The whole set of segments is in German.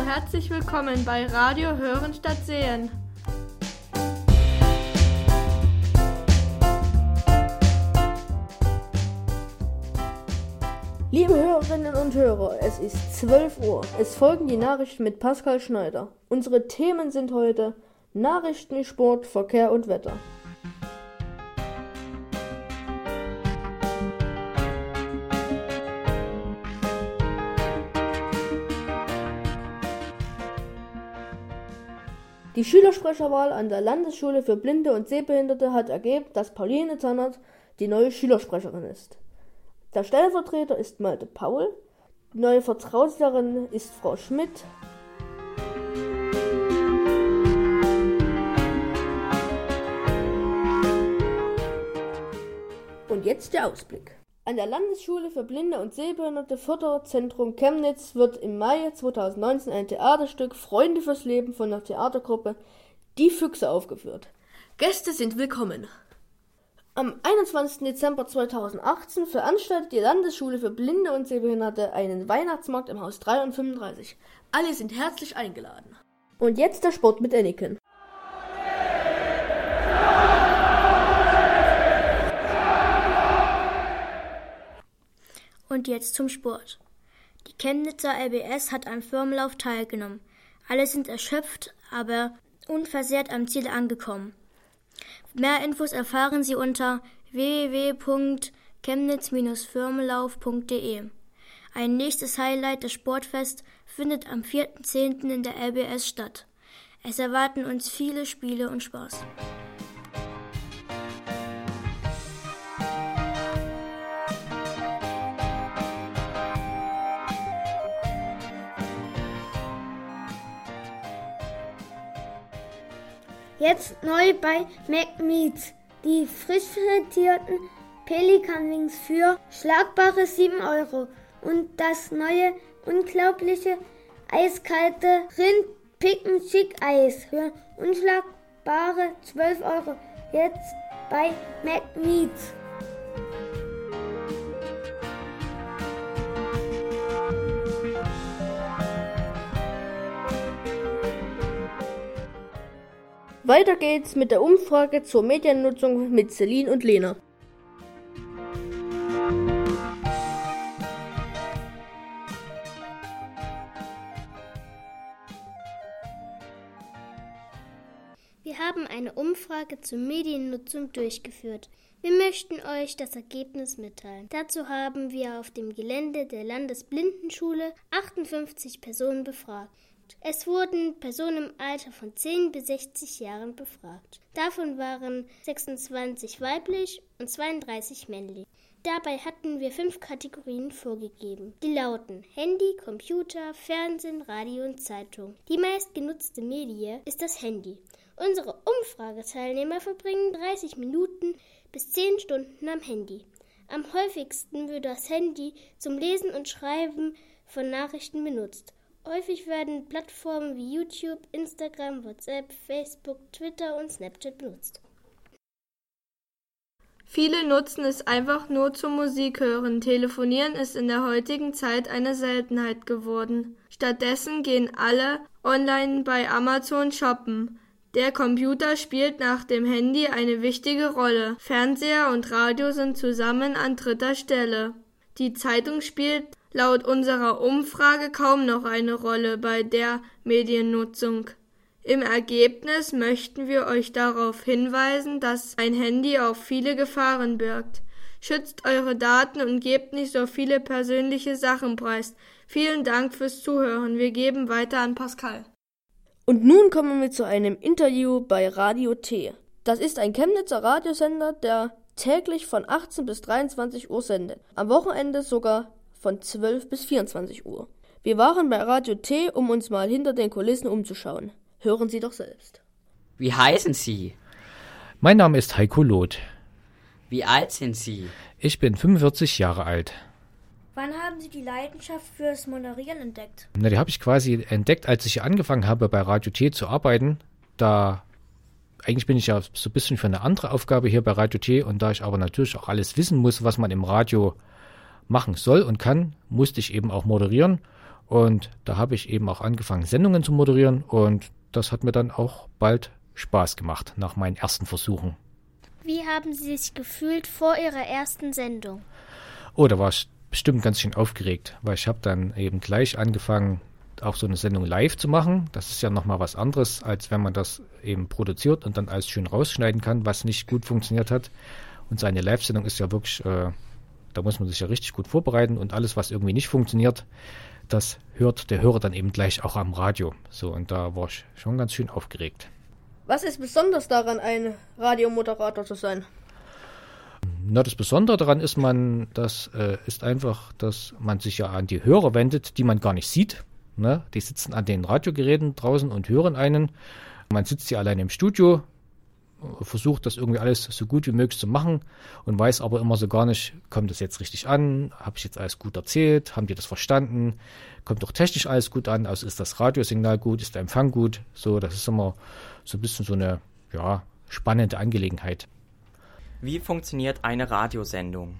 herzlich willkommen bei Radio Hören statt Sehen. Liebe Hörerinnen und Hörer, es ist 12 Uhr. Es folgen die Nachrichten mit Pascal Schneider. Unsere Themen sind heute Nachrichten, Sport, Verkehr und Wetter. Die Schülersprecherwahl an der Landesschule für Blinde und Sehbehinderte hat ergeben, dass Pauline Zannert die neue Schülersprecherin ist. Der Stellvertreter ist Malte Paul, die neue Vertrauenslehrerin ist Frau Schmidt. Und jetzt der Ausblick. An der Landesschule für Blinde und Sehbehinderte Förderzentrum Chemnitz wird im Mai 2019 ein Theaterstück Freunde fürs Leben von der Theatergruppe Die Füchse aufgeführt. Gäste sind willkommen. Am 21. Dezember 2018 veranstaltet die Landesschule für Blinde und Sehbehinderte einen Weihnachtsmarkt im Haus 3 und 35. Alle sind herzlich eingeladen. Und jetzt der Sport mit Enneken. Und jetzt zum Sport. Die Chemnitzer LBS hat am Firmenlauf teilgenommen. Alle sind erschöpft, aber unversehrt am Ziel angekommen. Mehr Infos erfahren Sie unter www.chemnitz-firmenlauf.de. Ein nächstes Highlight des Sportfest findet am 4.10. in der LBS statt. Es erwarten uns viele Spiele und Spaß. Jetzt neu bei McMeats. Die frisch frittierten Pelikan-Wings für schlagbare 7 € und das neue, unglaubliche, eiskalte Rind-Picken-Chick-Eis für unschlagbare 12 €. Jetzt bei McMeats. Weiter geht's mit der Umfrage zur Mediennutzung mit Celine und Lena. Wir haben eine Umfrage zur Mediennutzung durchgeführt. Wir möchten euch das Ergebnis mitteilen. Dazu haben wir auf dem Gelände der Landesblindenschule 58 Personen befragt. Es wurden Personen im Alter von 10 bis 60 Jahren befragt. Davon waren 26 weiblich und 32 männlich. Dabei hatten wir 5 Kategorien vorgegeben. Die lauten Handy, Computer, Fernsehen, Radio und Zeitung. Die meistgenutzte Medie ist das Handy. Unsere Umfrageteilnehmer verbringen 30 Minuten bis 10 Stunden am Handy. Am häufigsten wird das Handy zum Lesen und Schreiben von Nachrichten benutzt. Häufig werden Plattformen wie YouTube, Instagram, WhatsApp, Facebook, Twitter und Snapchat benutzt. Viele nutzen es einfach nur zum Musik hören. Telefonieren ist in der heutigen Zeit eine Seltenheit geworden. Stattdessen gehen alle online bei Amazon shoppen. Der Computer spielt nach dem Handy eine wichtige Rolle. Fernseher und Radio sind zusammen an 3. Stelle. Die Zeitung spielt laut unserer Umfrage kaum noch eine Rolle bei der Mediennutzung. Im Ergebnis möchten wir euch darauf hinweisen, dass ein Handy auch viele Gefahren birgt. Schützt eure Daten und gebt nicht so viele persönliche Sachen preis. Vielen Dank fürs Zuhören. Wir geben weiter an Pascal. Und nun kommen wir zu einem Interview bei Radio T. Das ist ein Chemnitzer Radiosender, der täglich von 18 bis 23 Uhr sendet. Am Wochenende sogar von 12 bis 24 Uhr. Wir waren bei Radio T, um uns mal hinter den Kulissen umzuschauen. Hören Sie doch selbst. Wie heißen Sie? Mein Name ist Heiko Loth. Wie alt sind Sie? Ich bin 45 Jahre alt. Wann haben Sie die Leidenschaft fürs Moderieren entdeckt? Die habe ich quasi entdeckt, als ich angefangen habe, bei Radio T zu arbeiten. Eigentlich bin ich ja so ein bisschen für eine andere Aufgabe hier bei Radio T, und da ich aber natürlich auch alles wissen muss, was man im Radio machen soll und kann, musste ich eben auch moderieren. Und da habe ich eben auch angefangen, Sendungen zu moderieren und das hat mir dann auch bald Spaß gemacht nach meinen ersten Versuchen. Wie haben Sie sich gefühlt vor Ihrer ersten Sendung? Oh, da war ich bestimmt ganz schön aufgeregt, weil ich habe dann eben gleich angefangen, auch so eine Sendung live zu machen. Das ist ja nochmal was anderes, als wenn man das eben produziert und dann alles schön rausschneiden kann, was nicht gut funktioniert hat. Und so eine Live-Sendung ist ja wirklich, da muss man sich ja richtig gut vorbereiten und alles, was irgendwie nicht funktioniert, das hört der Hörer dann eben gleich auch am Radio. So, und da war ich schon ganz schön aufgeregt. Was ist besonders daran, ein Radiomoderator zu sein? Na, das Besondere daran ist ist einfach, dass man sich ja an die Hörer wendet, die man gar nicht sieht. Ne? Die sitzen an den Radiogeräten draußen und hören einen. Man sitzt hier allein im Studio, versucht das irgendwie alles so gut wie möglich zu machen und weiß aber immer so gar nicht, kommt das jetzt richtig an? Habe ich jetzt alles gut erzählt? Haben die das verstanden? Kommt doch technisch alles gut an? Also ist das Radiosignal gut? Ist der Empfang gut? So, das ist immer so ein bisschen so eine, ja, spannende Angelegenheit. Wie funktioniert eine Radiosendung?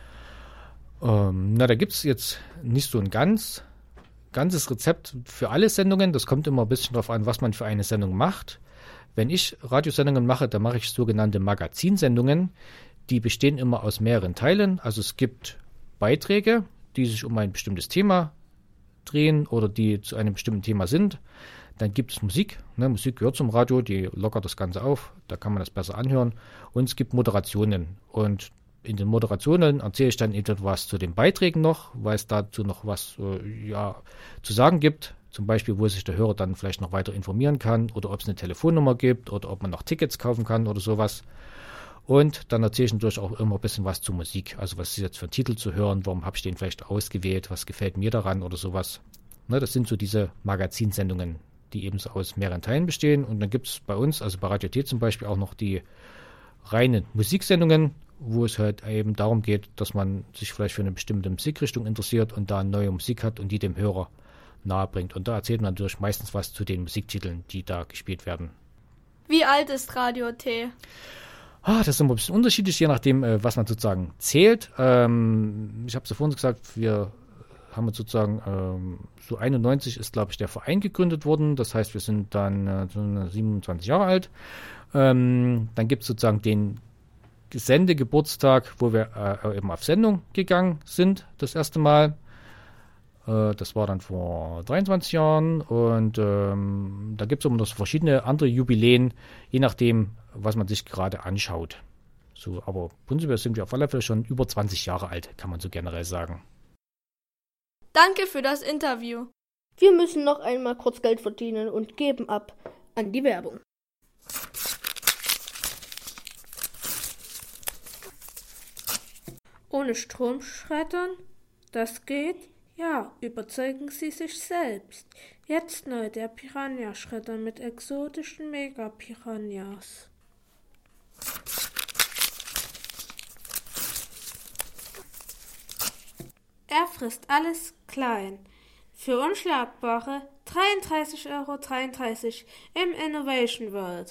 Da gibt es jetzt nicht so ein ganzes Rezept für alle Sendungen. Das kommt immer ein bisschen darauf an, was man für eine Sendung macht. Wenn ich Radiosendungen mache, dann mache ich sogenannte Magazinsendungen. Die bestehen immer aus mehreren Teilen. Also es gibt Beiträge, die sich um ein bestimmtes Thema drehen oder die zu einem bestimmten Thema sind. Dann gibt es Musik. Ne? Musik gehört zum Radio, die lockert das Ganze auf. Da kann man das besser anhören. Und es gibt Moderationen. Und in den Moderationen erzähle ich dann etwas zu den Beiträgen noch, weil es dazu noch was zu sagen gibt. Zum Beispiel, wo sich der Hörer dann vielleicht noch weiter informieren kann oder ob es eine Telefonnummer gibt oder ob man noch Tickets kaufen kann oder sowas. Und dann erzähle ich natürlich auch immer ein bisschen was zur Musik. Also was ist jetzt für ein Titel zu hören, warum habe ich den vielleicht ausgewählt, was gefällt mir daran oder sowas. Ne, das sind so diese Magazinsendungen, die eben so aus mehreren Teilen bestehen. Und dann gibt es bei uns, also bei Radio T zum Beispiel, auch noch die reinen Musiksendungen, wo es halt eben darum geht, dass man sich vielleicht für eine bestimmte Musikrichtung interessiert und da neue Musik hat und die dem Hörer nahe bringt. Und da erzählt man natürlich meistens was zu den Musiktiteln, die da gespielt werden. Wie alt ist Radio T? Das ist immer ein bisschen unterschiedlich, je nachdem, was man sozusagen zählt. Ich habe es ja vorhin gesagt, wir haben uns sozusagen, so 91 ist, glaube ich, der Verein gegründet worden. Das heißt, wir sind dann 27 Jahre alt. Dann gibt es sozusagen den Sendegeburtstag, wo wir eben auf Sendung gegangen sind, das erste Mal. Das war dann vor 23 Jahren und da gibt es immer noch so verschiedene andere Jubiläen, je nachdem, was man sich gerade anschaut. So, aber prinzipiell sind wir auf alle Fälle schon über 20 Jahre alt, kann man so generell sagen. Danke für das Interview. Wir müssen noch einmal kurz Geld verdienen und geben ab an die Werbung. Ohne Strom schreddern? Das geht? Ja, überzeugen Sie sich selbst. Jetzt neu der Piranha-Schredder mit exotischen Mega-Piranhas. Er frisst alles klein. Für unschlagbare 33,33 € im Innovation World.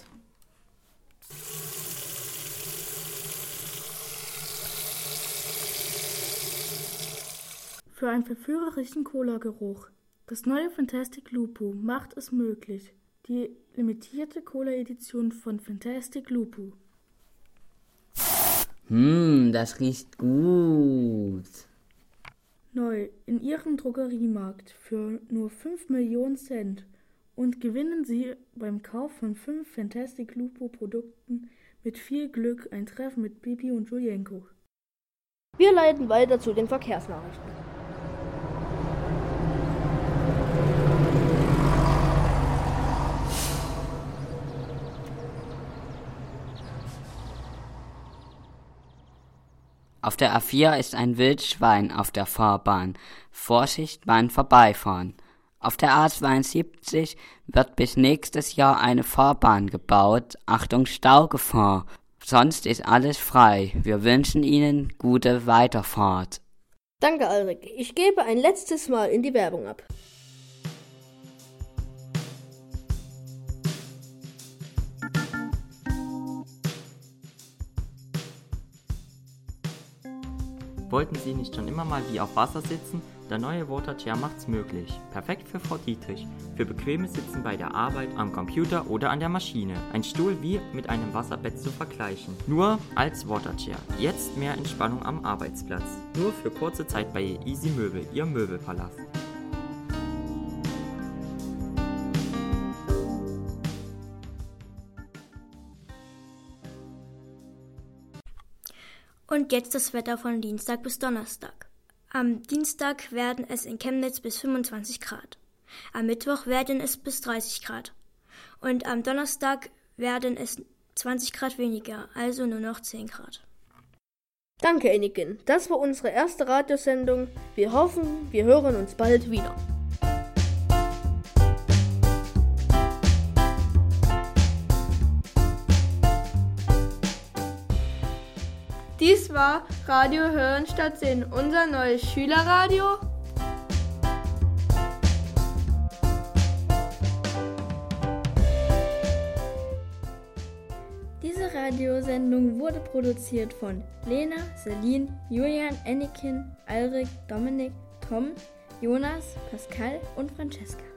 Für einen verführerischen Cola-Geruch. Das neue Fantastic Lupo macht es möglich. Die limitierte Cola-Edition von Fantastic Lupo. Das riecht gut. Neu in Ihrem Drogeriemarkt für nur 5 Millionen Cent. Und gewinnen Sie beim Kauf von 5 Fantastic Lupo Produkten mit viel Glück ein Treffen mit Bibi und Julienko. Wir leiten weiter zu den Verkehrsnachrichten. Auf der A4 ist ein Wildschwein auf der Fahrbahn. Vorsicht beim Vorbeifahren. Auf der A72 wird bis nächstes Jahr eine Fahrbahn gebaut. Achtung, Staugefahr. Sonst ist alles frei. Wir wünschen Ihnen gute Weiterfahrt. Danke, Alrik. Ich gebe ein letztes Mal in die Werbung ab. Wollten Sie nicht schon immer mal wie auf Wasser sitzen? Der neue Waterchair macht's möglich. Perfekt für Frau Dietrich. Für bequemes Sitzen bei der Arbeit, am Computer oder an der Maschine. Ein Stuhl wie mit einem Wasserbett zu vergleichen. Nur als Waterchair. Jetzt mehr Entspannung am Arbeitsplatz. Nur für kurze Zeit bei Easy Möbel, Ihr Möbelpalast. Und jetzt das Wetter von Dienstag bis Donnerstag. Am Dienstag werden es in Chemnitz bis 25 Grad. Am Mittwoch werden es bis 30 Grad. Und am Donnerstag werden es 20 Grad weniger, also nur noch 10 Grad. Danke, Eniken. Das war unsere erste Radiosendung. Wir hoffen, wir hören uns bald wieder. Dies war Radio Hören statt Sehen, unser neues Schülerradio. Diese Radiosendung wurde produziert von Lena, Celine, Julian, Eniken, Alrik, Dominik, Tom, Jonas, Pascal und Francesca.